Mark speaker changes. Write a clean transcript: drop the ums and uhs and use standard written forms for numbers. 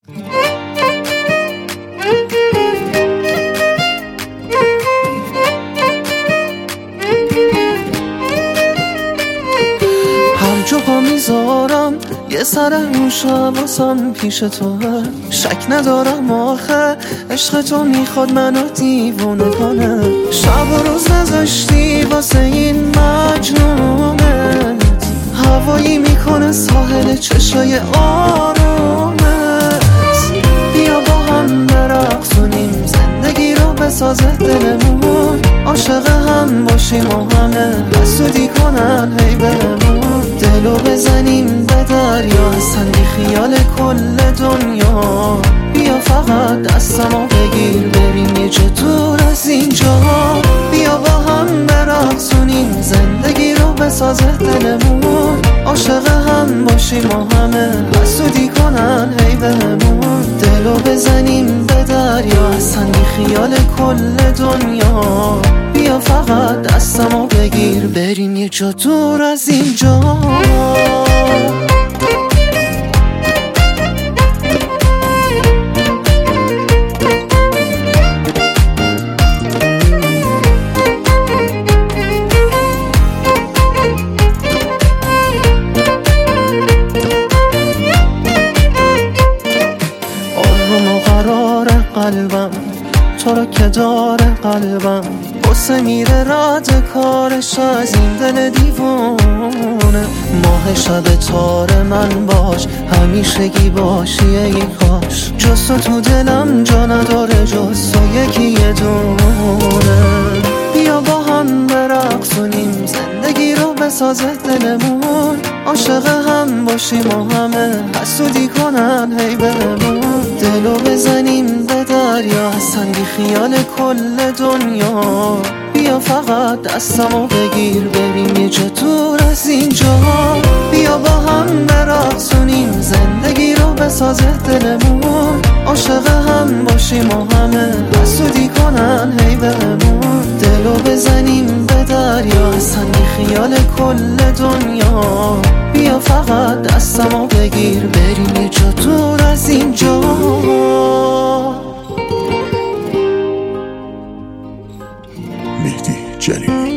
Speaker 1: هر جا پا میذارم یه سر موشم واسم پیش توه، شک ندارم آخه عشق تو میخواد منو دیوونه کنه. شب و روز نذاشتی واسه این مجنونت، هوایی میکنه ساحل چشای آرومت. بیا با هم برقصونیم زندگی رو بسازه دلمون، عاشق هم باشیم و همه حسودی کنن هی بهمون. دلو بزنیم به دریا اصلا بی خیال کل دنیا، بیا فقط دستمو بگیر بریم یه جا دور از اینجا. بیا با هم برقصونیم زندگی رو بسازه دلمون، عاشق هم باشیم و همه حسودی کنن هی بهمون. دلو بزنیم به دریا اصلا بی خیال کل دنیا، بیا فقط دستمو بگیر بریم یه جا دور از اینجا. آروم و قرار قلبم تو رو که داره قلبم، بسه میره رد کارش از این دل دیوونه. ماه شب تار من باش همیشگی باشی ای کاش، جز تو دلم جا نداره جز تو یکی یه دونه. بیا با هم برقصونیم زندگی رو بسازه دلمون، عاشق هم باشیم و همه حسودی کنن هی بهمون. دلو بزنیم به دریا اصلا بی خیال کل دنیا، بیا فقط دستمو بگیر بریم یه جا دور از اینجا. بیا با هم برقصونیم زندگی رو بسازه دلمون، عاشق هم باشیم و همه حسودی کنن هی بهمون. دلو بزنیم به دریا اصلا بی خیال کل دنیا، بیا فقط دستمو بگیر بریم یه جا دور از اینجا.
Speaker 2: مهدی جلیلی.